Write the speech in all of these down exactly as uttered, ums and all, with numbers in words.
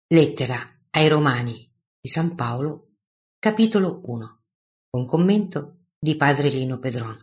Lettera ai Romani di San Paolo, capitolo uno, con commento di padre Lino Pedron.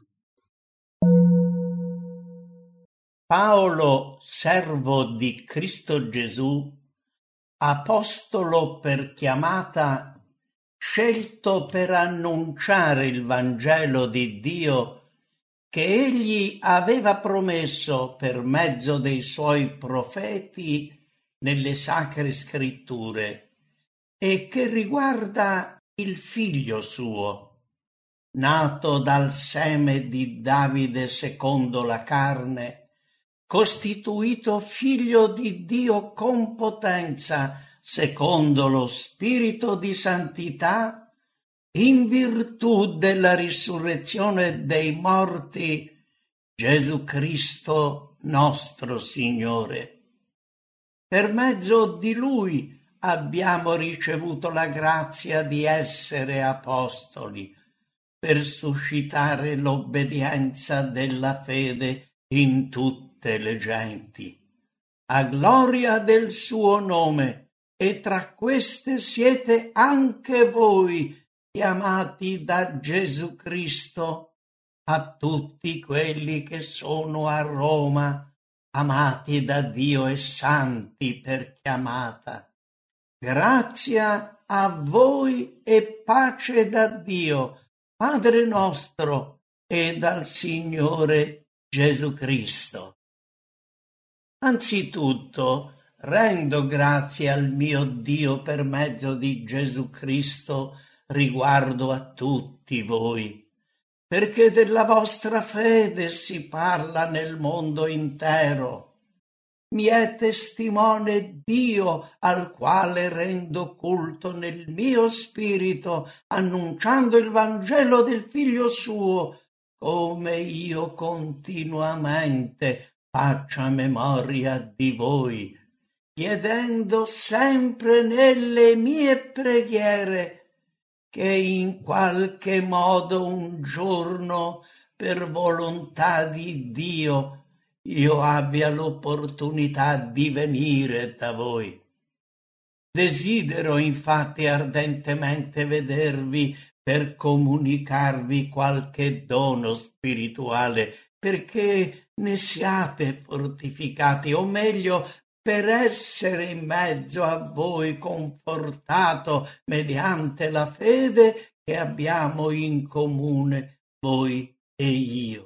Paolo, servo di Cristo Gesù, apostolo per chiamata, scelto per annunciare il Vangelo di Dio che egli aveva promesso per mezzo dei suoi profeti nelle sacre scritture, e che riguarda il figlio suo, nato dal seme di Davide secondo la carne, costituito figlio di Dio con potenza secondo lo spirito di santità, in virtù della risurrezione dei morti, Gesù Cristo nostro Signore. Per mezzo di Lui abbiamo ricevuto la grazia di essere apostoli, per suscitare l'obbedienza della fede in tutte le genti, a gloria del suo nome, e tra queste siete anche voi, chiamati da Gesù Cristo, a tutti quelli che sono a Roma, amati da Dio e santi per chiamata. Grazia a voi e pace da Dio, Padre nostro, e dal Signore Gesù Cristo. Anzitutto rendo grazie al mio Dio per mezzo di Gesù Cristo riguardo a tutti voi, perché della vostra fede si parla nel mondo intero. Mi è testimone Dio, al quale rendo culto nel mio spirito, annunciando il Vangelo del Figlio suo, come io continuamente faccia memoria di voi, chiedendo sempre nelle mie preghiere che in qualche modo un giorno, per volontà di Dio, io abbia l'opportunità di venire da voi. Desidero infatti ardentemente vedervi per comunicarvi qualche dono spirituale, perché ne siate fortificati, o meglio, per essere in mezzo a voi confortato mediante la fede che abbiamo in comune voi e io.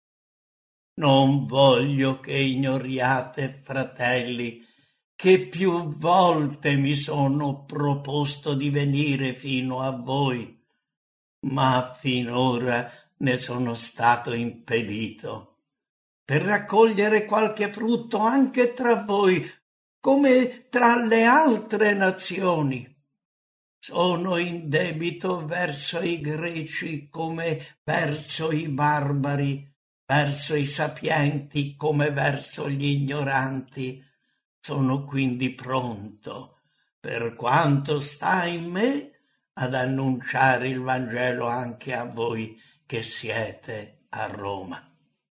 Non voglio che ignoriate, fratelli, che più volte mi sono proposto di venire fino a voi, ma finora ne sono stato impedito, per raccogliere qualche frutto anche tra voi, come tra le altre nazioni. Sono in debito verso i greci come verso i barbari, verso i sapienti come verso gli ignoranti. Sono quindi pronto, per quanto sta in me, ad annunciare il Vangelo anche a voi che siete a Roma.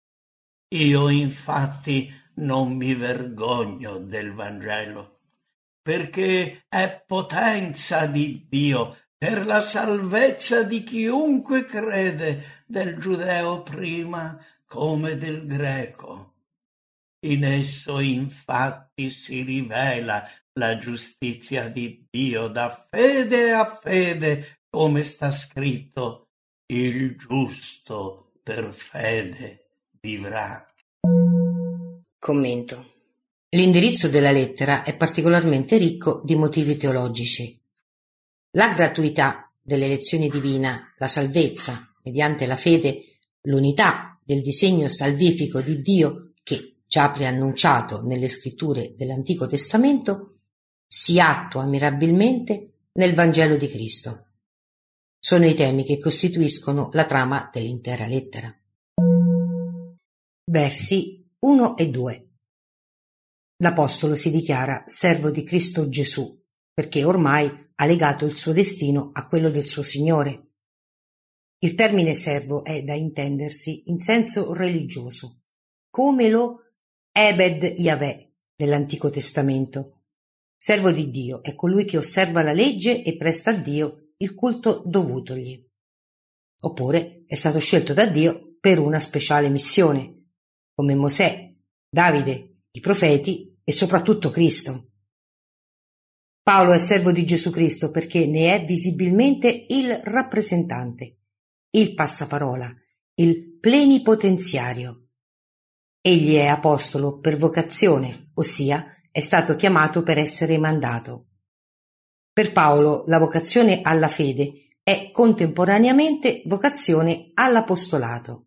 Io infatti non mi vergogno del Vangelo, perché è potenza di Dio per la salvezza di chiunque crede, del giudeo prima come del greco. In esso infatti si rivela la giustizia di Dio da fede a fede, come sta scritto: il giusto per fede vivrà. Commento. L'indirizzo della lettera è particolarmente ricco di motivi teologici. La gratuità dell'elezione divina, la salvezza mediante la fede, l'unità del disegno salvifico di Dio che, già preannunciato nelle scritture dell'Antico Testamento, si attua mirabilmente nel Vangelo di Cristo. Sono i temi che costituiscono la trama dell'intera lettera. Versi uno e due. L'Apostolo si dichiara servo di Cristo Gesù, perché ormai ha legato il suo destino a quello del suo Signore. Il termine servo è da intendersi in senso religioso, come lo Ebed Yahweh nell'Antico Testamento, servo di Dio è colui che osserva la legge e presta a Dio il culto dovutogli. Oppure è stato scelto da Dio per una speciale missione, come Mosè, Davide, i profeti e soprattutto Cristo. Paolo è servo di Gesù Cristo perché ne è visibilmente il rappresentante, il passaparola, il plenipotenziario. Egli è apostolo per vocazione, ossia è stato chiamato per essere mandato. Per Paolo la vocazione alla fede è contemporaneamente vocazione all'apostolato.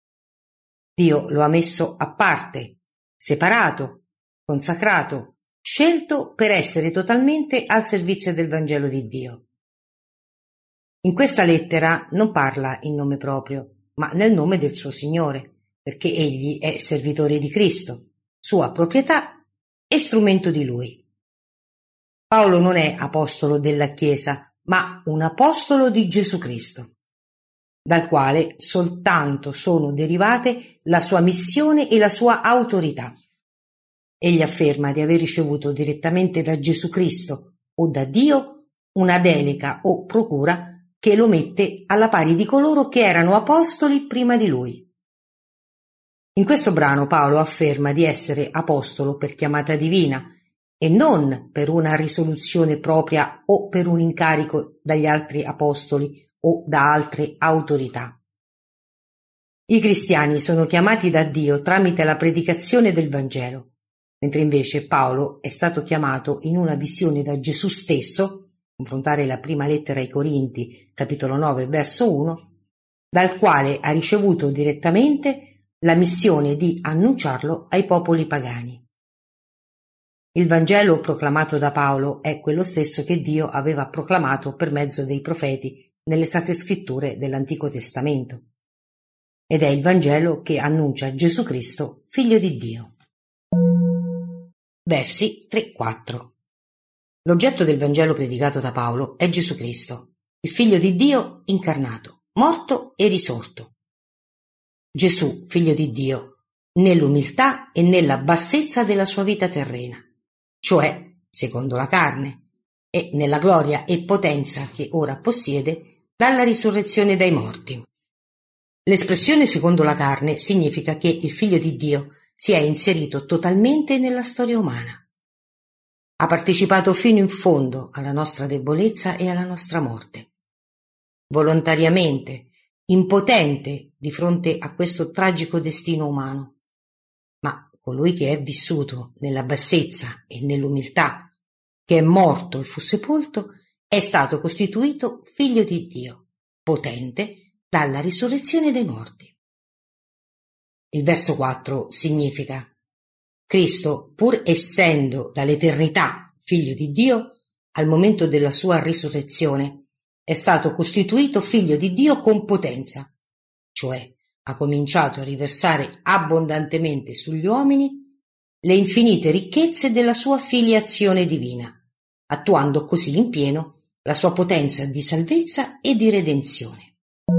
Dio lo ha messo a parte, separato, consacrato, scelto per essere totalmente al servizio del Vangelo di Dio. In questa lettera non parla in nome proprio, ma nel nome del suo Signore, perché egli è servitore di Cristo, sua proprietà e strumento di Lui. Paolo non è apostolo della Chiesa, ma un apostolo di Gesù Cristo, dal quale soltanto sono derivate la sua missione e la sua autorità. Egli afferma di aver ricevuto direttamente da Gesù Cristo o da Dio una delega o procura che lo mette alla pari di coloro che erano apostoli prima di lui. In questo brano Paolo afferma di essere apostolo per chiamata divina e non per una risoluzione propria o per un incarico dagli altri apostoli o da altre autorità. I cristiani sono chiamati da Dio tramite la predicazione del Vangelo, mentre invece Paolo è stato chiamato in una visione da Gesù stesso, confrontare la prima lettera ai Corinti, capitolo nove, verso uno, dal quale ha ricevuto direttamente la missione di annunciarlo ai popoli pagani. Il Vangelo proclamato da Paolo è quello stesso che Dio aveva proclamato per mezzo dei profeti nelle Sacre Scritture dell'Antico Testamento, ed è il Vangelo che annuncia Gesù Cristo, Figlio di Dio. Versi tre quattro. L'oggetto del Vangelo predicato da Paolo è Gesù Cristo, il Figlio di Dio incarnato, morto e risorto. Gesù, Figlio di Dio, nell'umiltà e nella bassezza della sua vita terrena, cioè secondo la carne, e nella gloria e potenza che ora possiede dalla risurrezione dai morti. L'espressione secondo la carne significa che il Figlio di Dio si è inserito totalmente nella storia umana. Ha partecipato fino in fondo alla nostra debolezza e alla nostra morte. Volontariamente, impotente di fronte a questo tragico destino umano. Ma colui che è vissuto nella bassezza e nell'umiltà, che è morto e fu sepolto, è stato costituito Figlio di Dio, potente dalla risurrezione dei morti. Il verso quattro significa: Cristo, pur essendo dall'eternità Figlio di Dio, al momento della sua risurrezione è stato costituito Figlio di Dio con potenza, cioè ha cominciato a riversare abbondantemente sugli uomini le infinite ricchezze della sua filiazione divina, attuando così in pieno la sua potenza di salvezza e di redenzione.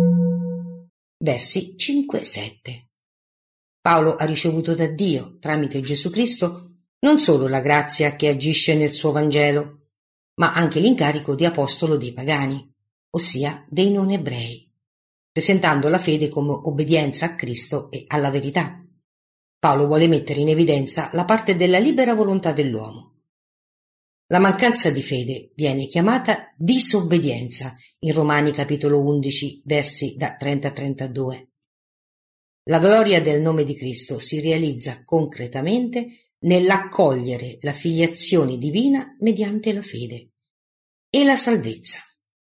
Versi cinque sette. Paolo ha ricevuto da Dio, tramite Gesù Cristo, non solo la grazia che agisce nel suo Vangelo, ma anche l'incarico di apostolo dei pagani, ossia dei non ebrei, presentando la fede come obbedienza a Cristo e alla verità. Paolo vuole mettere in evidenza la parte della libera volontà dell'uomo. La mancanza di fede viene chiamata disobbedienza in Romani capitolo undici, versi da trenta a trentadue. La gloria del nome di Cristo si realizza concretamente nell'accogliere la filiazione divina mediante la fede e la salvezza.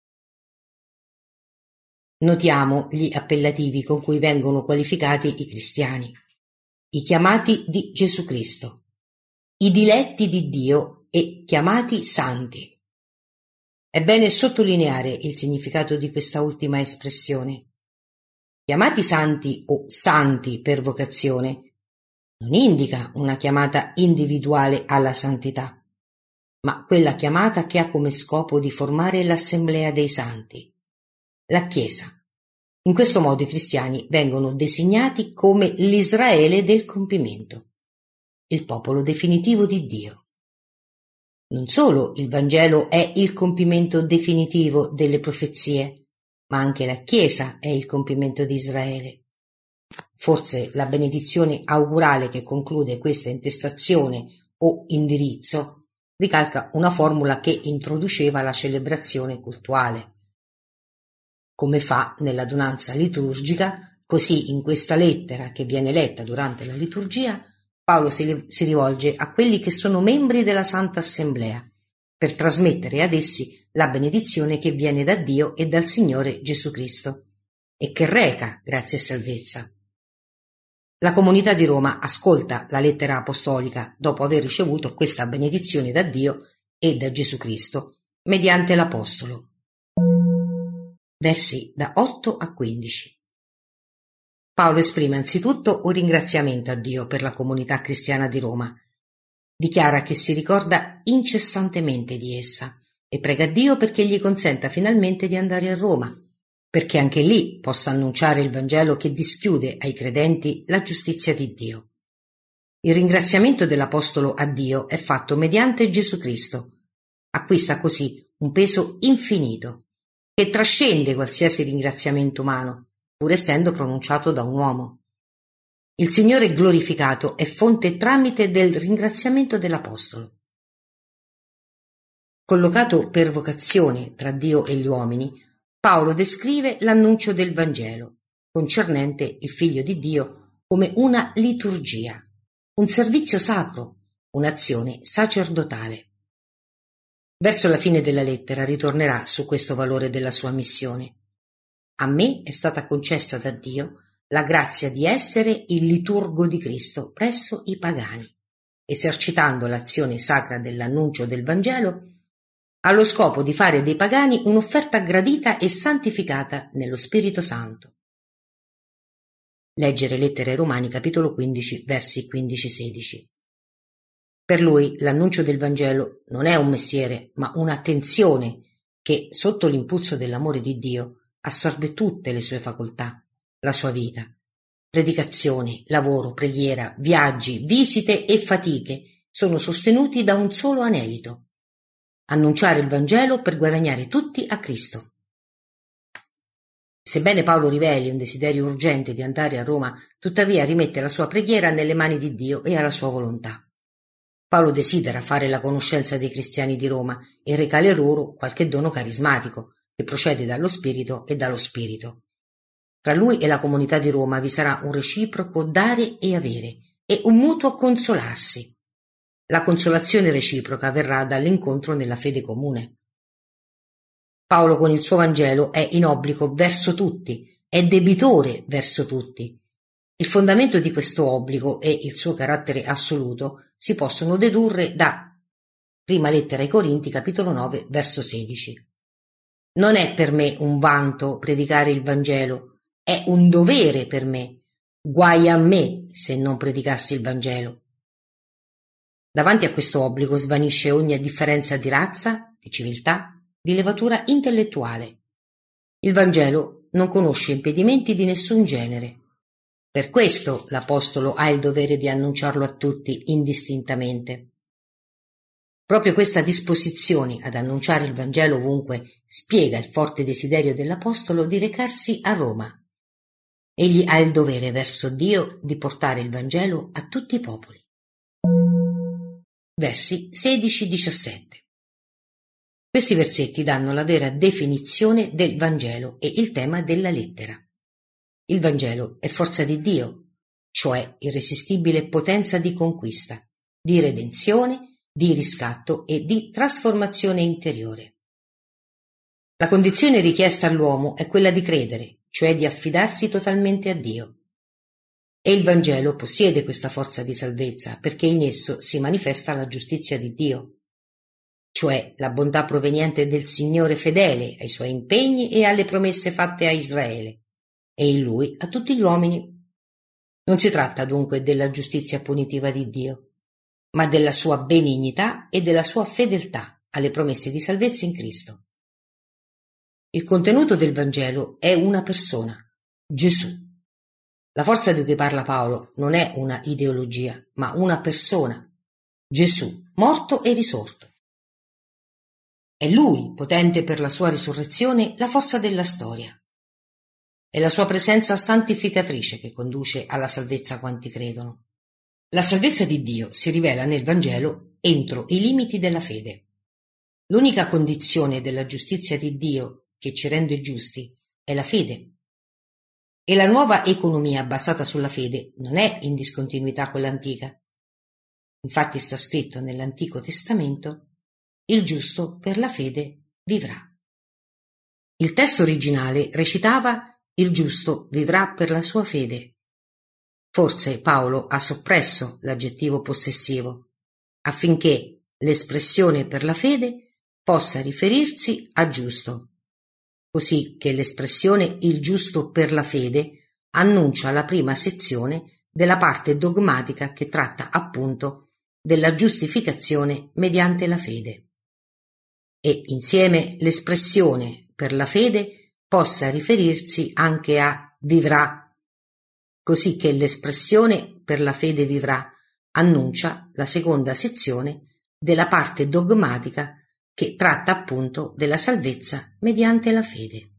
Notiamo gli appellativi con cui vengono qualificati i cristiani: i chiamati di Gesù Cristo, i diletti di Dio e chiamati santi. È bene sottolineare il significato di questa ultima espressione. Chiamati santi o santi per vocazione non indica una chiamata individuale alla santità, ma quella chiamata che ha come scopo di formare l'assemblea dei santi, la Chiesa. In questo modo i cristiani vengono designati come l'Israele del compimento, il popolo definitivo di Dio. Non solo il Vangelo è il compimento definitivo delle profezie, ma anche la Chiesa è il compimento di Israele. Forse la benedizione augurale che conclude questa intestazione o indirizzo ricalca una formula che introduceva la celebrazione cultuale. Come fa nell'adunanza liturgica, così in questa lettera che viene letta durante la liturgia, Paolo si, si rivolge a quelli che sono membri della Santa Assemblea per trasmettere ad essi la benedizione che viene da Dio e dal Signore Gesù Cristo e che reca grazia e salvezza. La comunità di Roma ascolta la lettera apostolica dopo aver ricevuto questa benedizione da Dio e da Gesù Cristo mediante l'Apostolo. Versi da otto a quindici. Paolo esprime anzitutto un ringraziamento a Dio per la comunità cristiana di Roma. Dichiara che si ricorda incessantemente di essa e prega Dio perché gli consenta finalmente di andare a Roma, perché anche lì possa annunciare il Vangelo che dischiude ai credenti la giustizia di Dio. Il ringraziamento dell'Apostolo a Dio è fatto mediante Gesù Cristo. Acquista così un peso infinito, che trascende qualsiasi ringraziamento umano, pur essendo pronunciato da un uomo. Il Signore glorificato è fonte tramite del ringraziamento dell'Apostolo. Collocato per vocazione tra Dio e gli uomini, Paolo descrive l'annuncio del Vangelo, concernente il Figlio di Dio, come una liturgia, un servizio sacro, un'azione sacerdotale. Verso la fine della lettera ritornerà su questo valore della sua missione. A me è stata concessa da Dio la grazia di essere il liturgo di Cristo presso i pagani, esercitando l'azione sacra dell'annuncio del Vangelo allo scopo di fare dei pagani un'offerta gradita e santificata nello Spirito Santo. Leggere Lettere ai Romani, capitolo quindici, versi quindici sedici. Per lui l'annuncio del Vangelo non è un mestiere, ma un'attenzione che, sotto l'impulso dell'amore di Dio, assorbe tutte le sue facoltà, la sua vita. Predicazione, lavoro, preghiera, viaggi, visite e fatiche sono sostenuti da un solo anelito: annunciare il Vangelo per guadagnare tutti a Cristo. Sebbene Paolo riveli un desiderio urgente di andare a Roma, tuttavia rimette la sua preghiera nelle mani di Dio e alla sua volontà. Paolo desidera fare la conoscenza dei cristiani di Roma e recare loro qualche dono carismatico che procede dallo Spirito e dallo Spirito. Tra lui e la comunità di Roma vi sarà un reciproco dare e avere e un mutuo consolarsi. La consolazione reciproca avverrà dall'incontro nella fede comune. Paolo con il suo Vangelo è in obbligo verso tutti, è debitore verso tutti. Il fondamento di questo obbligo e il suo carattere assoluto si possono dedurre da Prima lettera ai Corinti, capitolo nove, verso sedici. Non è per me un vanto predicare il Vangelo, è un dovere per me. Guai a me se non predicassi il Vangelo. Davanti a questo obbligo svanisce ogni differenza di razza, di civiltà, di levatura intellettuale. Il Vangelo non conosce impedimenti di nessun genere. Per questo l'Apostolo ha il dovere di annunciarlo a tutti indistintamente. Proprio questa disposizione ad annunciare il Vangelo ovunque spiega il forte desiderio dell'Apostolo di recarsi a Roma. Egli ha il dovere verso Dio di portare il Vangelo a tutti i popoli. Versi sedici diciassette. Questi versetti danno la vera definizione del Vangelo e il tema della lettera. Il Vangelo è forza di Dio, cioè irresistibile potenza di conquista, di redenzione, di riscatto e di trasformazione interiore. La condizione richiesta all'uomo è quella di credere, cioè di affidarsi totalmente a Dio. E il Vangelo possiede questa forza di salvezza perché in esso si manifesta la giustizia di Dio, cioè la bontà proveniente del Signore fedele ai suoi impegni e alle promesse fatte a Israele, e in lui a tutti gli uomini. Non si tratta dunque della giustizia punitiva di Dio, ma della sua benignità e della sua fedeltà alle promesse di salvezza in Cristo. Il contenuto del Vangelo è una persona, Gesù. La forza di cui parla Paolo non è una ideologia, ma una persona, Gesù, morto e risorto. È Lui, potente per la sua risurrezione, la forza della storia. È la sua presenza santificatrice che conduce alla salvezza quanti credono. La salvezza di Dio si rivela nel Vangelo entro i limiti della fede. L'unica condizione della giustizia di Dio che ci rende giusti è la fede. E la nuova economia basata sulla fede non è in discontinuità con l'antica. Infatti sta scritto nell'Antico Testamento: il giusto per la fede vivrà. Il testo originale recitava: il giusto vivrà per la sua fede. Forse Paolo ha soppresso l'aggettivo possessivo affinché l'espressione per la fede possa riferirsi a giusto, così che l'espressione il giusto per la fede annuncia la prima sezione della parte dogmatica che tratta appunto della giustificazione mediante la fede. E insieme l'espressione per la fede possa riferirsi anche a vivrà, così che l'espressione per la fede vivrà annuncia la seconda sezione della parte dogmatica che tratta appunto della salvezza mediante la fede.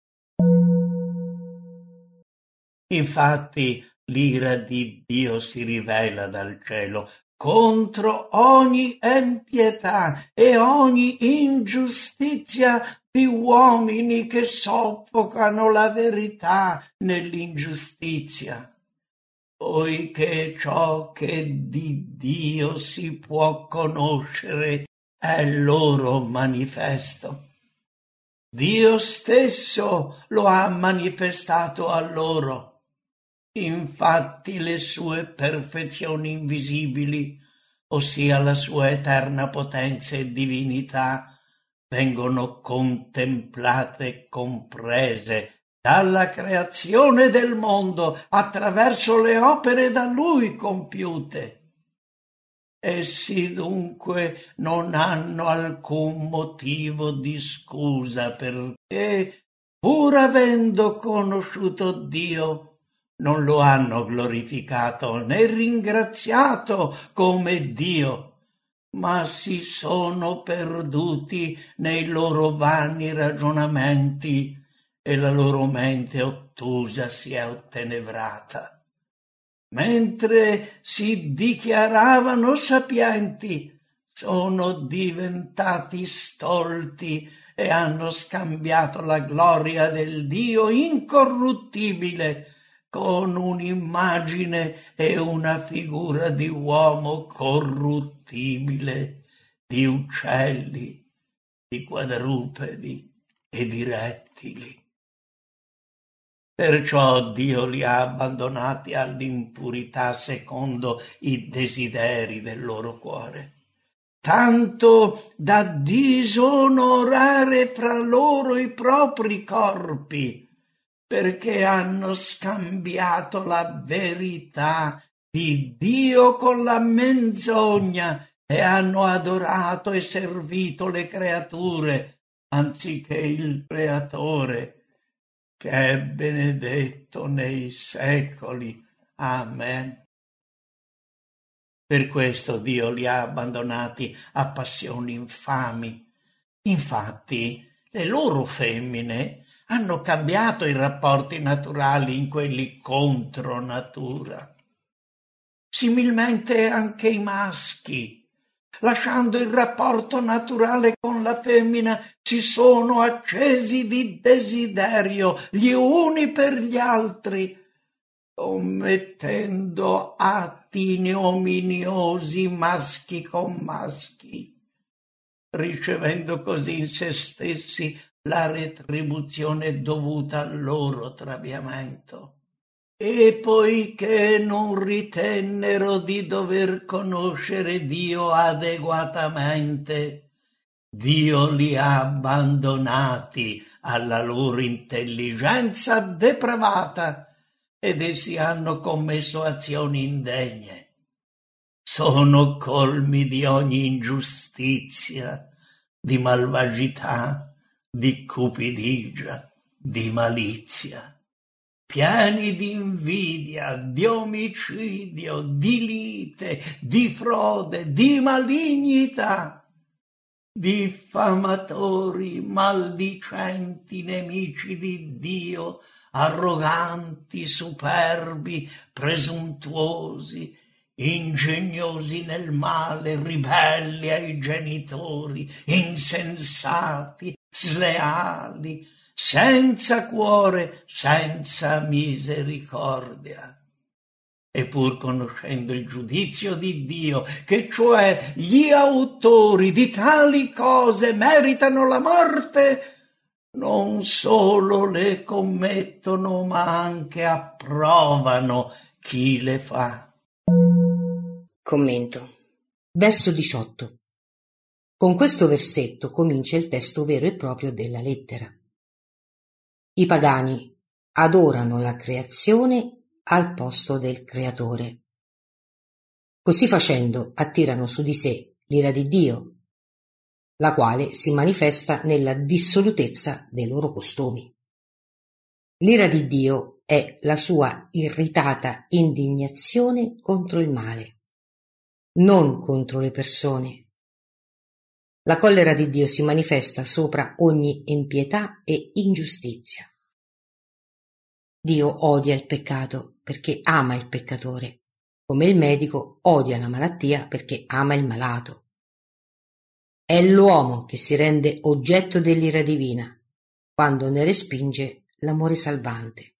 Infatti l'ira di Dio si rivela dal cielo contro ogni empietà e ogni ingiustizia di uomini che soffocano la verità nell'ingiustizia, poiché ciò che di Dio si può conoscere è loro manifesto. Dio stesso lo ha manifestato a loro. Infatti le sue perfezioni invisibili, ossia la sua eterna potenza e divinità, vengono contemplate e comprese dalla creazione del mondo attraverso le opere da Lui compiute. Essi dunque non hanno alcun motivo di scusa perché, pur avendo conosciuto Dio, non lo hanno glorificato né ringraziato come Dio, ma si sono perduti nei loro vani ragionamenti e la loro mente ottusa si è ottenebrata. Mentre si dichiaravano sapienti, sono diventati stolti e hanno scambiato la gloria del Dio incorruttibile con un'immagine e una figura di uomo corruttibile, di uccelli, di quadrupedi e di rettili. Perciò Dio li ha abbandonati all'impurità secondo i desideri del loro cuore, tanto da disonorare fra loro i propri corpi, perché hanno scambiato la verità di Dio con la menzogna e hanno adorato e servito le creature anziché il Creatore, che è benedetto nei secoli. Amen. Per questo Dio li ha abbandonati a passioni infami. Infatti, le loro femmine hanno cambiato i rapporti naturali in quelli contro natura. Similmente anche i maschi, lasciando il rapporto naturale con la femmina, si sono accesi di desiderio gli uni per gli altri, commettendo atti ignominiosi maschi con maschi, ricevendo così in se stessi la retribuzione dovuta al loro traviamento. E poiché non ritennero di dover conoscere Dio adeguatamente, Dio li ha abbandonati alla loro intelligenza depravata ed essi hanno commesso azioni indegne. Sono colmi di ogni ingiustizia, di malvagità, di cupidigia, di malizia, pieni di invidia, di omicidio, di lite, di frode, di malignità. diffamatori, maldicenti, nemici di Dio, arroganti, superbi, presuntuosi, ingegnosi nel male, ribelli ai genitori, insensati, sleali, senza cuore, senza misericordia. E pur conoscendo il giudizio di Dio, che cioè gli autori di tali cose meritano la morte, non solo le commettono, ma anche approvano chi le fa. Commento. Verso diciotto. Con questo versetto comincia il testo vero e proprio della lettera. I pagani adorano la creazione al posto del creatore. Così facendo attirano su di sé l'ira di Dio, la quale si manifesta nella dissolutezza dei loro costumi. L'ira di Dio è la sua irritata indignazione contro il male, non contro le persone. La collera di Dio si manifesta sopra ogni impietà e ingiustizia. Dio odia il peccato perché ama il peccatore, come il medico odia la malattia perché ama il malato. È l'uomo che si rende oggetto dell'ira divina quando ne respinge l'amore salvante.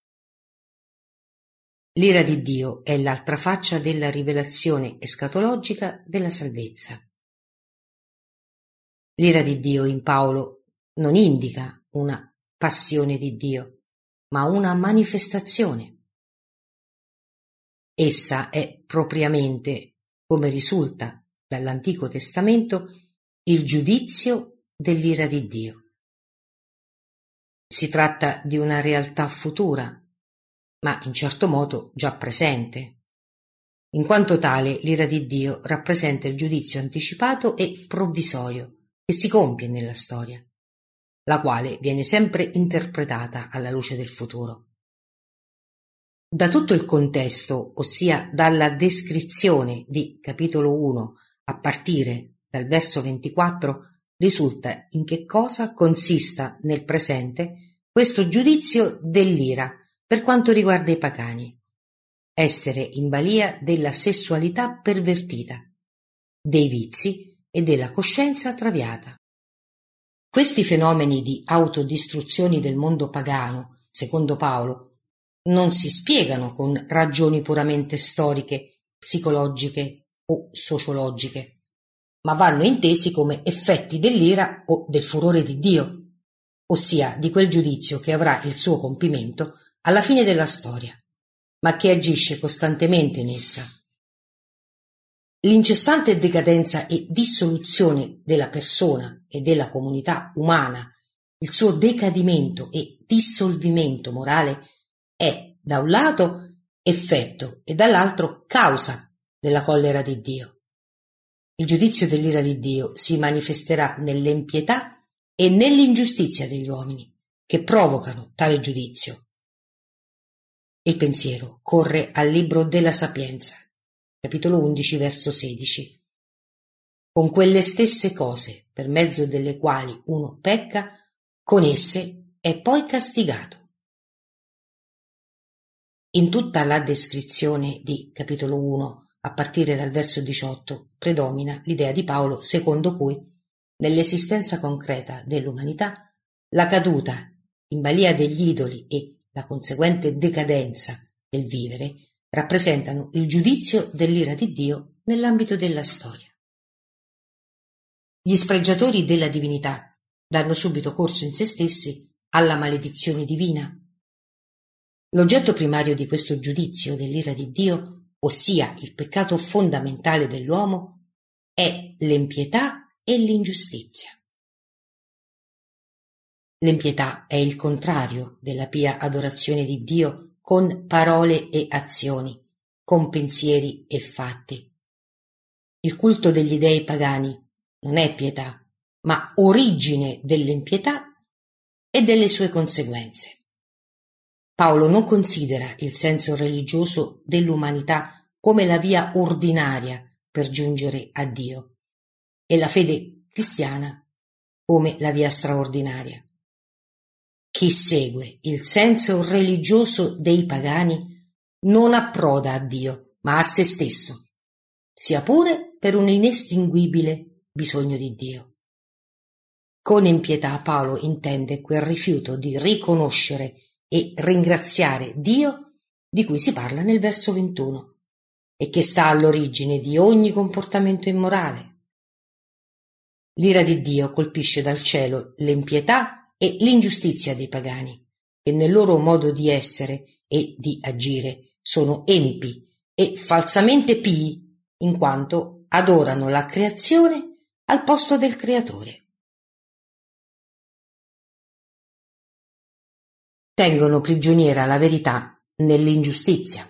L'ira di Dio è l'altra faccia della rivelazione escatologica della salvezza. L'ira di Dio in Paolo non indica una passione di Dio, ma una manifestazione. Essa è propriamente, come risulta dall'Antico Testamento, il giudizio dell'ira di Dio. Si tratta di una realtà futura, ma in certo modo già presente. In quanto tale, l'ira di Dio rappresenta il giudizio anticipato e provvisorio che si compie nella storia, la quale viene sempre interpretata alla luce del futuro. Da tutto il contesto, ossia dalla descrizione di capitolo uno a partire dal verso ventiquattro, risulta in che cosa consista nel presente questo giudizio dell'ira per quanto riguarda i pagani: essere in balia della sessualità pervertita, dei vizi e della coscienza traviata. Questi fenomeni di autodistruzioni del mondo pagano, secondo Paolo, non si spiegano con ragioni puramente storiche, psicologiche o sociologiche, ma vanno intesi come effetti dell'ira o del furore di Dio, ossia di quel giudizio che avrà il suo compimento alla fine della storia, ma che agisce costantemente in essa. L'incessante decadenza e dissoluzione della persona e della comunità umana, il suo decadimento e dissolvimento morale, è da un lato effetto e dall'altro causa della collera di Dio. Il giudizio dell'ira di Dio si manifesterà nell'impietà e nell'ingiustizia degli uomini che provocano tale giudizio. Il pensiero corre al libro della Sapienza, capitolo undici, verso sedici. Con quelle stesse cose per mezzo delle quali uno pecca, con esse è poi castigato. In tutta la descrizione di capitolo uno, a partire dal verso diciotto, predomina l'idea di Paolo secondo cui, nell'esistenza concreta dell'umanità, la caduta in balia degli idoli e la conseguente decadenza del vivere rappresentano il giudizio dell'ira di Dio nell'ambito della storia. Gli spregiatori della divinità danno subito corso in se stessi alla maledizione divina. L'oggetto primario di questo giudizio dell'ira di Dio, ossia il peccato fondamentale dell'uomo, è l'impietà e l'ingiustizia. L'impietà è il contrario della pia adorazione di Dio con parole e azioni, con pensieri e fatti. Il culto degli dei pagani non è pietà, ma origine dell'impietà e delle sue conseguenze. Paolo non considera il senso religioso dell'umanità come la via ordinaria per giungere a Dio, e la fede cristiana come la via straordinaria. Chi segue il senso religioso dei pagani non approda a Dio, ma a se stesso, sia pure per un inestinguibile bisogno di Dio. Con impietà Paolo intende quel rifiuto di riconoscere e ringraziare Dio di cui si parla nel verso ventuno e che sta all'origine di ogni comportamento immorale. L'ira di Dio colpisce dal cielo l'impietà e l'ingiustizia dei pagani, che nel loro modo di essere e di agire sono empi e falsamente pii, in quanto adorano la creazione al posto del creatore. Tengono prigioniera la verità nell'ingiustizia.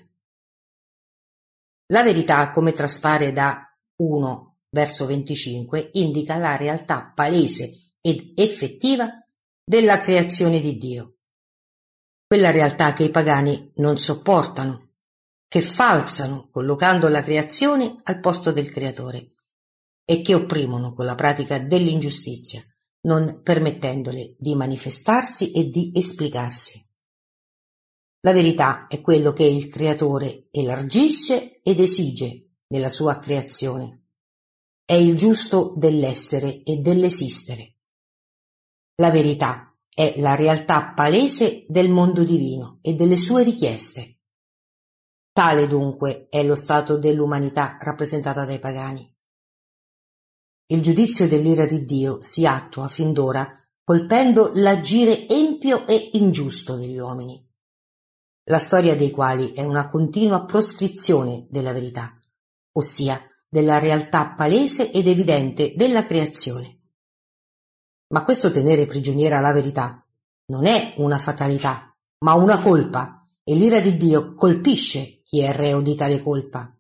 La verità, come traspare da uno verso venticinque, indica la realtà palese ed effettiva della creazione di Dio. Quella realtà che i pagani non sopportano, che falsano collocando la creazione al posto del creatore e che opprimono con la pratica dell'ingiustizia, non permettendole di manifestarsi e di esplicarsi. La verità è quello che il creatore elargisce ed esige nella sua creazione. È il giusto dell'essere e dell'esistere. La verità è la realtà palese del mondo divino e delle sue richieste. Tale dunque è lo stato dell'umanità rappresentata dai pagani. Il giudizio dell'ira di Dio si attua fin d'ora colpendo l'agire empio e ingiusto degli uomini, la storia dei quali è una continua proscrizione della verità, ossia della realtà palese ed evidente della creazione. Ma questo tenere prigioniera la verità non è una fatalità, ma una colpa, e l'ira di Dio colpisce chi è reo di tale colpa.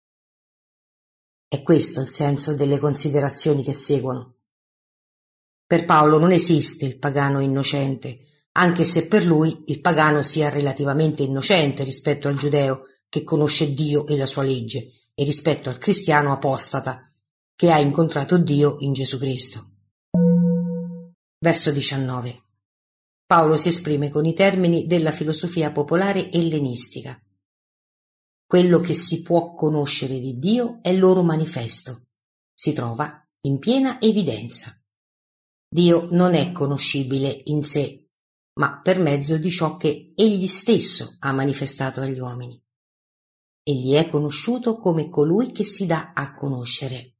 È questo il senso delle considerazioni che seguono. Per Paolo non esiste il pagano innocente, anche se per lui il pagano sia relativamente innocente rispetto al giudeo che conosce Dio e la sua legge, e rispetto al cristiano apostata che ha incontrato Dio in Gesù Cristo. Verso diciannove. Paolo si esprime con i termini della filosofia popolare ellenistica. Quello che si può conoscere di Dio è loro manifesto, si trova in piena evidenza. Dio non è conoscibile in sé, ma per mezzo di ciò che Egli stesso ha manifestato agli uomini. Egli è conosciuto come colui che si dà a conoscere.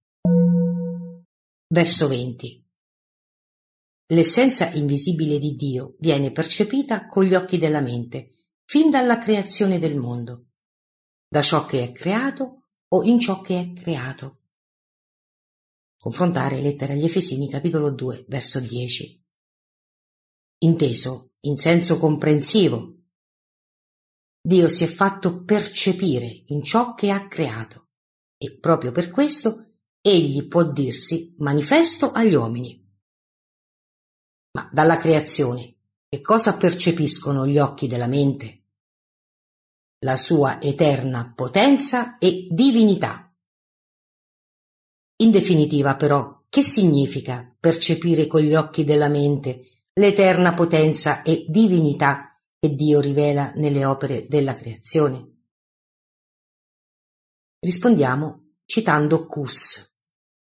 Verso venti. L'essenza invisibile di Dio viene percepita con gli occhi della mente, fin dalla creazione del mondo, da ciò che è creato o in ciò che è creato. Confrontare lettera agli Efesini capitolo due verso dieci. Inteso in senso comprensivo, Dio si è fatto percepire in ciò che ha creato e proprio per questo egli può dirsi manifesto agli uomini. Ma dalla creazione che cosa percepiscono gli occhi della mente? La sua eterna potenza e divinità. In definitiva, però, che significa percepire con gli occhi della mente l'eterna potenza e divinità che Dio rivela nelle opere della creazione? Rispondiamo citando Cus.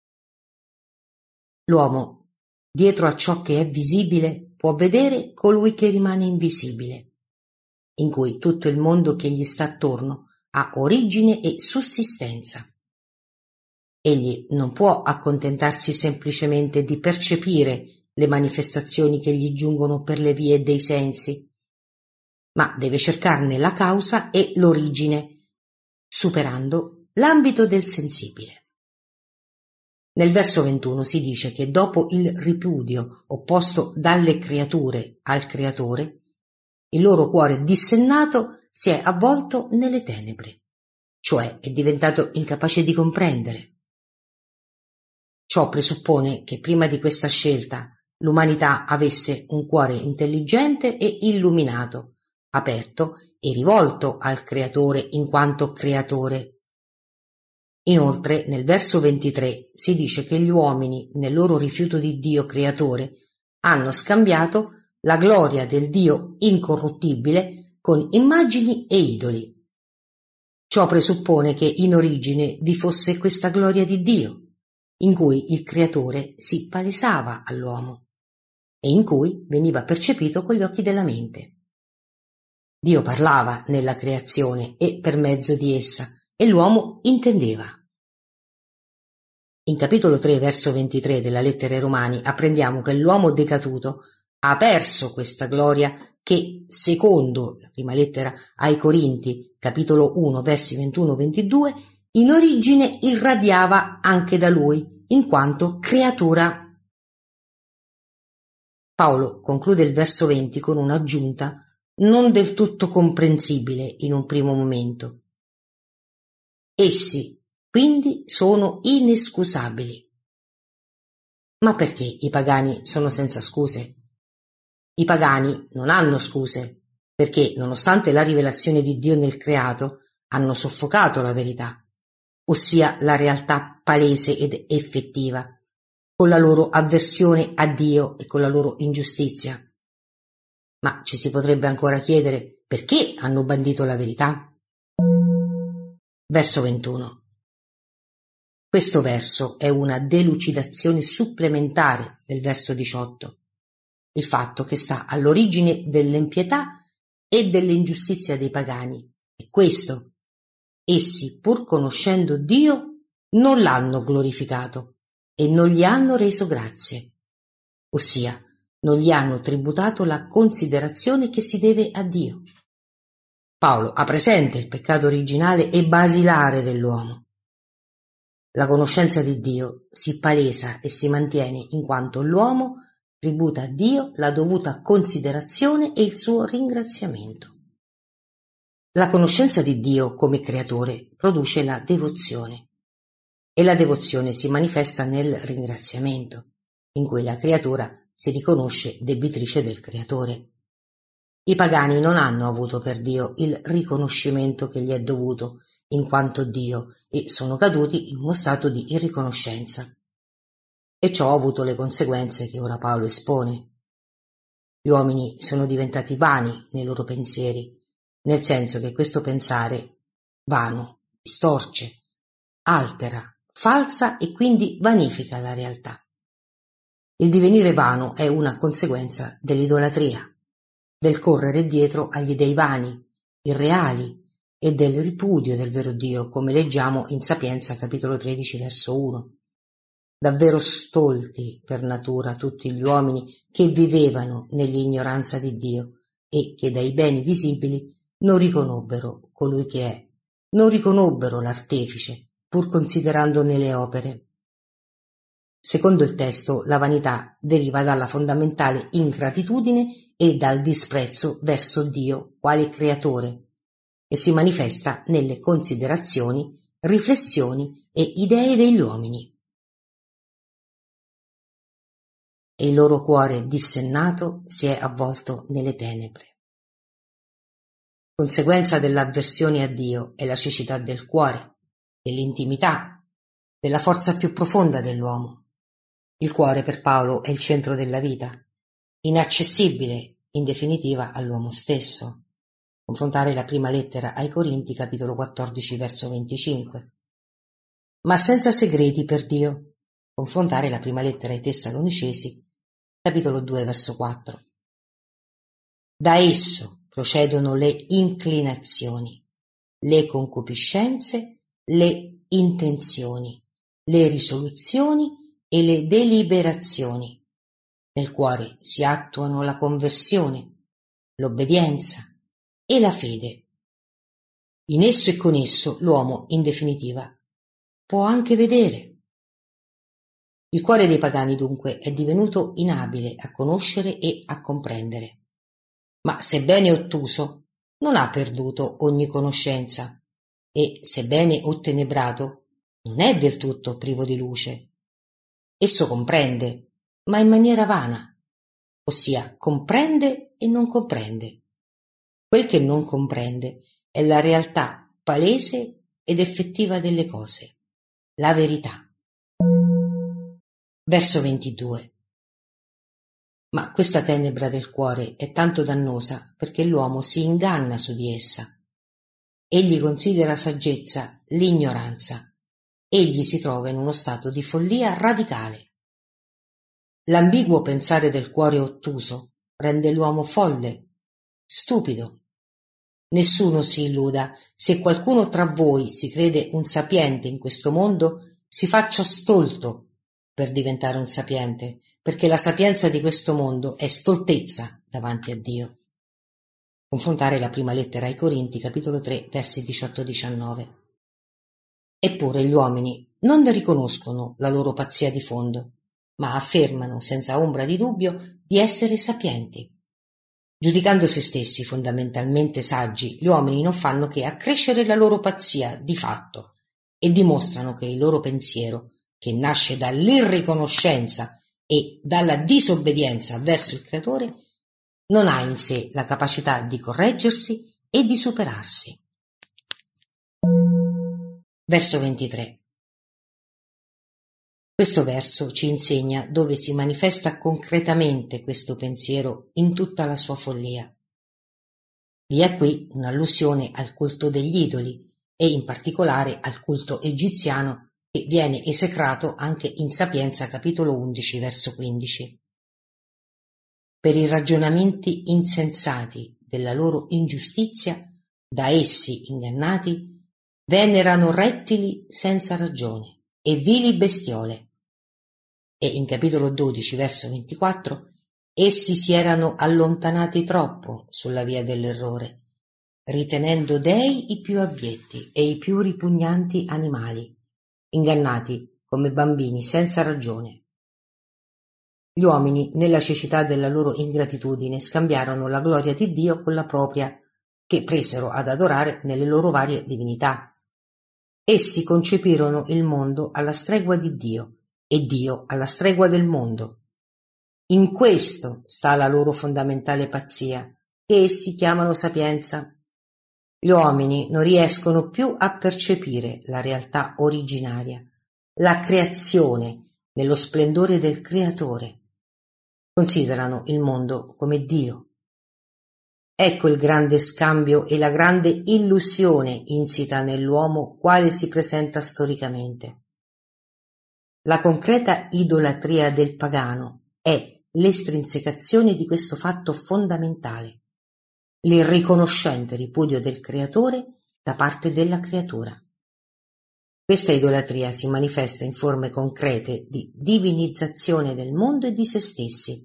L'uomo, dietro a ciò che è visibile, può vedere colui che rimane invisibile, in cui tutto il mondo che gli sta attorno ha origine e sussistenza. Egli non può accontentarsi semplicemente di percepire le manifestazioni che gli giungono per le vie dei sensi, ma deve cercarne la causa e l'origine, superando l'ambito del sensibile. Nel verso ventuno si dice che dopo il ripudio opposto dalle creature al creatore, il loro cuore dissennato si è avvolto nelle tenebre, cioè è diventato incapace di comprendere. Ciò presuppone che prima di questa scelta l'umanità avesse un cuore intelligente e illuminato, aperto e rivolto al creatore in quanto creatore. Inoltre, nel verso ventitré si dice che gli uomini, nel loro rifiuto di Dio creatore, hanno scambiato la gloria del Dio incorruttibile con immagini e idoli. Ciò presuppone che in origine vi fosse questa gloria di Dio, in cui il creatore si palesava all'uomo e in cui veniva percepito con gli occhi della mente. Dio parlava nella creazione e per mezzo di essa, e l'uomo intendeva. In capitolo tre, verso ventitré della lettera ai Romani apprendiamo che l'uomo decaduto ha perso questa gloria che, secondo la prima lettera ai Corinti, capitolo uno, versi ventuno ventidue, in origine irradiava anche da lui, in quanto creatura. Paolo conclude il verso venti con un'aggiunta non del tutto comprensibile in un primo momento. Essi, quindi, sono inescusabili. Ma perché i pagani sono senza scuse? I pagani non hanno scuse, perché, nonostante la rivelazione di Dio nel creato, hanno soffocato la verità, ossia la realtà palese ed effettiva, con la loro avversione a Dio e con la loro ingiustizia. Ma ci si potrebbe ancora chiedere perché hanno bandito la verità? Verso ventuno. Questo verso è una delucidazione supplementare del verso diciotto, il fatto che sta all'origine dell'impietà e dell'ingiustizia dei pagani. E questo, essi, pur conoscendo Dio, non l'hanno glorificato e non gli hanno reso grazie, ossia non gli hanno tributato la considerazione che si deve a Dio. Paolo ha presente il peccato originale e basilare dell'uomo. La conoscenza di Dio si palesa e si mantiene in quanto l'uomo tributa a Dio la dovuta considerazione e il suo ringraziamento. La conoscenza di Dio come creatore produce la devozione e la devozione si manifesta nel ringraziamento, in cui la creatura si riconosce debitrice del creatore. I pagani non hanno avuto per Dio il riconoscimento che gli è dovuto in quanto Dio e sono caduti in uno stato di irriconoscenza. E ciò ha avuto le conseguenze che ora Paolo espone. Gli uomini sono diventati vani nei loro pensieri, nel senso che questo pensare vano, distorce, altera, falsa e quindi vanifica la realtà. Il divenire vano è una conseguenza dell'idolatria, del correre dietro agli dei vani, irreali e del ripudio del vero Dio, come leggiamo in Sapienza capitolo tredici verso uno. Davvero stolti per natura tutti gli uomini che vivevano nell'ignoranza di Dio e che dai beni visibili non riconobbero colui che è, non riconobbero l'artefice, pur considerandone le opere. Secondo il testo, la vanità deriva dalla fondamentale ingratitudine e dal disprezzo verso Dio quale creatore e si manifesta nelle considerazioni, riflessioni e idee degli uomini. E il loro cuore dissennato si è avvolto nelle tenebre. Conseguenza dell'avversione a Dio è la cecità del cuore, dell'intimità, della forza più profonda dell'uomo. Il cuore per Paolo è il centro della vita, inaccessibile in definitiva all'uomo stesso. Confrontare la prima lettera ai Corinti, capitolo quattordici, verso venticinque. Ma senza segreti per Dio. Confrontare la prima lettera ai Tessalonicesi, capitolo due, verso quattro. Da esso procedono le inclinazioni, le concupiscenze, le intenzioni, le risoluzioni e le deliberazioni. Nel cuore si attuano la conversione, l'obbedienza e la fede. In esso e con esso l'uomo, in definitiva, può anche vedere. Il cuore dei pagani, dunque, è divenuto inabile a conoscere e a comprendere. Ma, sebbene ottuso, non ha perduto ogni conoscenza e, sebbene ottenebrato, non è del tutto privo di luce. Esso comprende, ma in maniera vana, ossia comprende e non comprende. Quel che non comprende è la realtà palese ed effettiva delle cose. la verità. Verso ventidue. Ma questa tenebra del cuore è tanto dannosa perché l'uomo si inganna su di essa. Egli considera saggezza l'ignoranza. Egli si trova in uno stato di follia radicale. L'ambiguo pensare del cuore ottuso rende l'uomo folle, stupido. Nessuno si illuda, se qualcuno tra voi si crede un sapiente in questo mondo, si faccia stolto per diventare un sapiente, perché la sapienza di questo mondo è stoltezza davanti a Dio. Confrontare la prima lettera ai Corinti, capitolo tre, versi diciotto diciannove. Eppure gli uomini non ne riconoscono la loro pazzia di fondo, ma affermano senza ombra di dubbio di essere sapienti. Giudicando se stessi fondamentalmente saggi, gli uomini non fanno che accrescere la loro pazzia di fatto e dimostrano che il loro pensiero, che nasce dall'irriconoscenza e dalla disobbedienza verso il Creatore, non ha in sé la capacità di correggersi e di superarsi. Verso ventitré. Questo verso ci insegna dove si manifesta concretamente questo pensiero in tutta la sua follia. Vi è qui un'allusione al culto degli idoli e in particolare al culto egiziano che viene esecrato anche in Sapienza capitolo undici verso quindici. Per i ragionamenti insensati della loro ingiustizia, da essi ingannati, venerano rettili senza ragione e vili bestiole. E in capitolo dodici verso ventiquattro essi si erano allontanati troppo sulla via dell'errore, ritenendo dei i più abietti e i più ripugnanti animali, ingannati come bambini senza ragione. Gli uomini, nella cecità della loro ingratitudine, scambiarono la gloria di Dio con la propria, che presero ad adorare nelle loro varie divinità. Essi concepirono il mondo alla stregua di Dio e Dio alla stregua del mondo. In questo sta la loro fondamentale pazzia, che essi chiamano sapienza. Gli uomini non riescono più a percepire la realtà originaria, la creazione nello splendore del Creatore. Considerano il mondo come Dio. Ecco il grande scambio e la grande illusione insita nell'uomo quale si presenta storicamente. La concreta idolatria del pagano è l'estrinsecazione di questo fatto fondamentale, l'irriconoscente ripudio del Creatore da parte della creatura. Questa idolatria si manifesta in forme concrete di divinizzazione del mondo e di se stessi.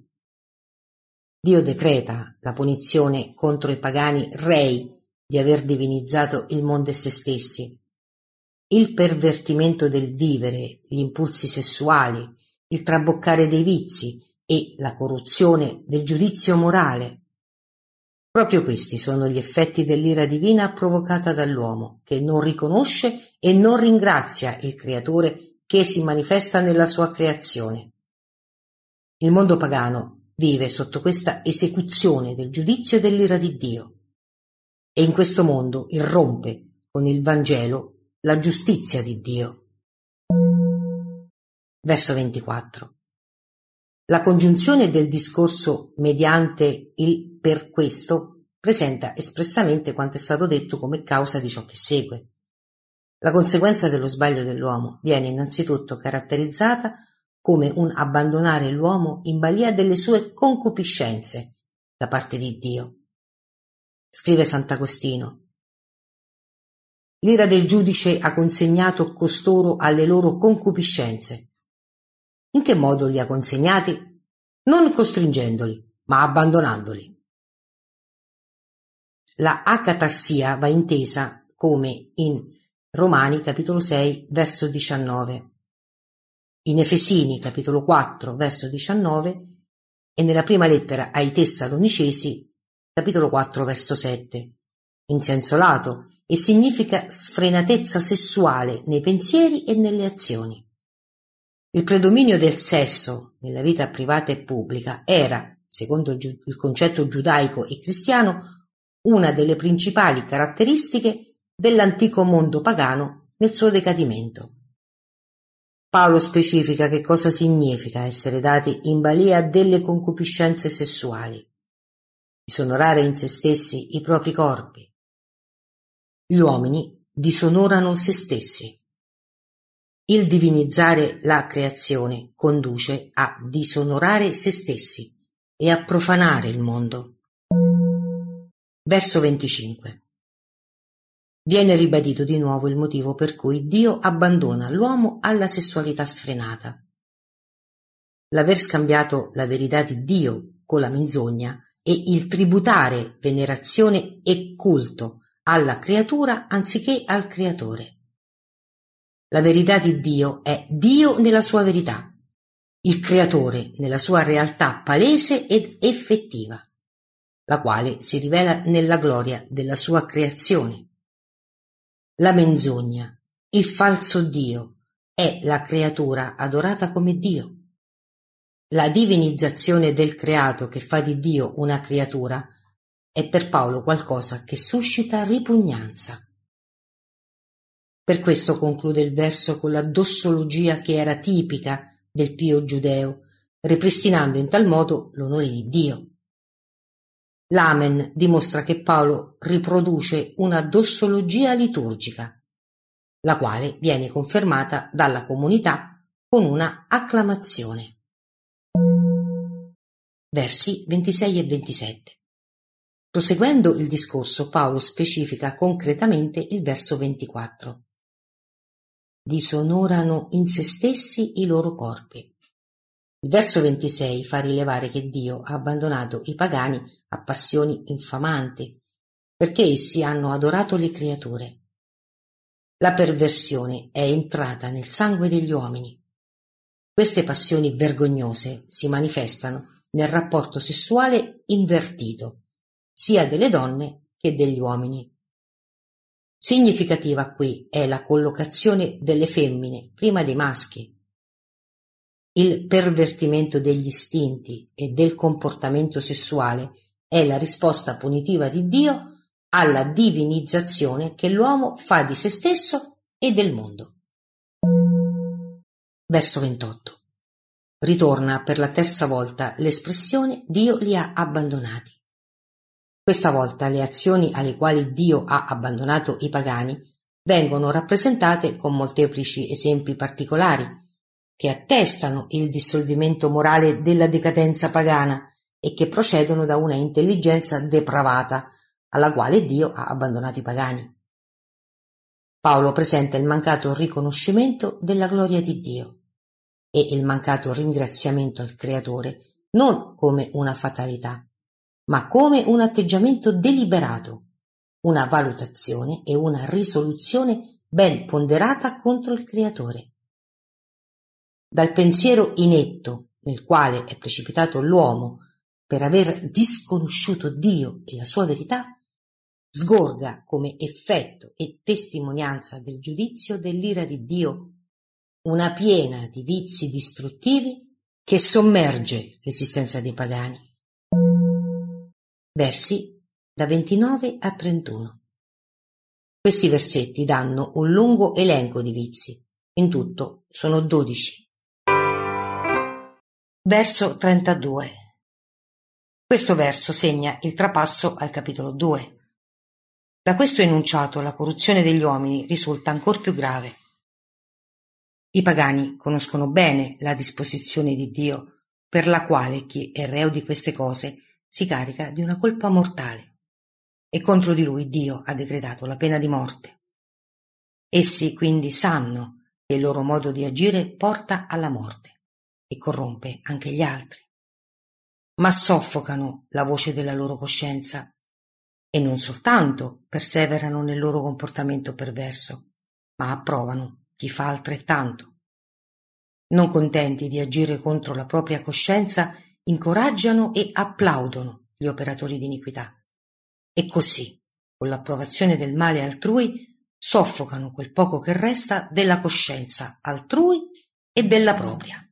Dio decreta la punizione contro i pagani rei di aver divinizzato il mondo e se stessi. Il pervertimento del vivere, gli impulsi sessuali, il traboccare dei vizi e la corruzione del giudizio morale. Proprio questi sono gli effetti dell'ira divina provocata dall'uomo, che non riconosce e non ringrazia il Creatore che si manifesta nella sua creazione. Il mondo pagano vive sotto questa esecuzione del giudizio e dell'ira di Dio, e in questo mondo irrompe con il Vangelo la giustizia di Dio. Verso ventiquattro. La congiunzione del discorso mediante il per questo presenta espressamente quanto è stato detto come causa di ciò che segue. La conseguenza dello sbaglio dell'uomo viene innanzitutto caratterizzata come un abbandonare l'uomo in balia delle sue concupiscenze da parte di Dio. Scrive Sant'Agostino: l'ira del giudice ha consegnato costoro alle loro concupiscenze. In che modo li ha consegnati? Non costringendoli, ma abbandonandoli. La acatarsia va intesa come in Romani capitolo sei verso diciannove, in Efesini capitolo quattro verso diciannove e nella prima lettera ai Tessalonicesi capitolo quattro verso sette, in senso lato, e significa sfrenatezza sessuale nei pensieri e nelle azioni. Il predominio del sesso nella vita privata e pubblica era, secondo il, giu- il concetto giudaico e cristiano, una delle principali caratteristiche dell'antico mondo pagano nel suo decadimento. Paolo specifica che cosa significa essere dati in balia delle concupiscenze sessuali, disonorare in se stessi i propri corpi. Gli uomini disonorano se stessi. Il divinizzare la creazione conduce a disonorare se stessi e a profanare il mondo. Verso venticinque. Viene ribadito di nuovo il motivo per cui Dio abbandona l'uomo alla sessualità sfrenata. L'aver scambiato la verità di Dio con la menzogna e il tributare venerazione e culto alla creatura anziché al creatore. La verità di Dio è Dio nella sua verità, il creatore nella sua realtà palese ed effettiva, la quale si rivela nella gloria della sua creazione. La menzogna, il falso Dio, è la creatura adorata come Dio. La divinizzazione del creato che fa di Dio una creatura è per Paolo qualcosa che suscita ripugnanza. Per questo conclude il verso con la dossologia che era tipica del pio giudeo, ripristinando in tal modo l'onore di Dio. L'Amen dimostra che Paolo riproduce una dossologia liturgica, la quale viene confermata dalla comunità con una acclamazione. Versi ventisei e ventisette. Proseguendo il discorso, Paolo specifica concretamente il verso ventiquattro. Disonorano in se stessi i loro corpi. Il verso ventisei fa rilevare che Dio ha abbandonato i pagani a passioni infamanti, perché essi hanno adorato le creature. La perversione è entrata nel sangue degli uomini. Queste passioni vergognose si manifestano nel rapporto sessuale invertito, sia delle donne che degli uomini. Significativa qui è la collocazione delle femmine prima dei maschi. Il pervertimento degli istinti e del comportamento sessuale è la risposta punitiva di Dio alla divinizzazione che l'uomo fa di se stesso e del mondo. Verso ventotto. Ritorna per la terza volta l'espressione Dio li ha abbandonati. Questa volta le azioni alle quali Dio ha abbandonato i pagani vengono rappresentate con molteplici esempi particolari che attestano il dissolvimento morale della decadenza pagana e che procedono da una intelligenza depravata alla quale Dio ha abbandonato i pagani. Paolo presenta il mancato riconoscimento della gloria di Dio e il mancato ringraziamento al Creatore non come una fatalità, ma come un atteggiamento deliberato, una valutazione e una risoluzione ben ponderata contro il Creatore. Dal pensiero inetto nel quale è precipitato l'uomo per aver disconosciuto Dio e la sua verità, sgorga come effetto e testimonianza del giudizio dell'ira di Dio una piena di vizi distruttivi che sommerge l'esistenza dei pagani. Versi da ventinove a trentuno. Questi versetti danno un lungo elenco di vizi, in tutto sono dodici. Verso trentadue. Questo verso segna il trapasso al capitolo due. Da questo enunciato la corruzione degli uomini risulta ancor più grave. I pagani conoscono bene la disposizione di Dio, per la quale chi è reo di queste cose si carica di una colpa mortale, e contro di lui Dio ha decretato la pena di morte. Essi quindi sanno che il loro modo di agire porta alla morte e corrompe anche gli altri, ma soffocano la voce della loro coscienza e non soltanto perseverano nel loro comportamento perverso, ma approvano chi fa altrettanto. Non contenti di agire contro la propria coscienza, incoraggiano e applaudono gli operatori di iniquità e così, con l'approvazione del male altrui, soffocano quel poco che resta della coscienza altrui e della propria.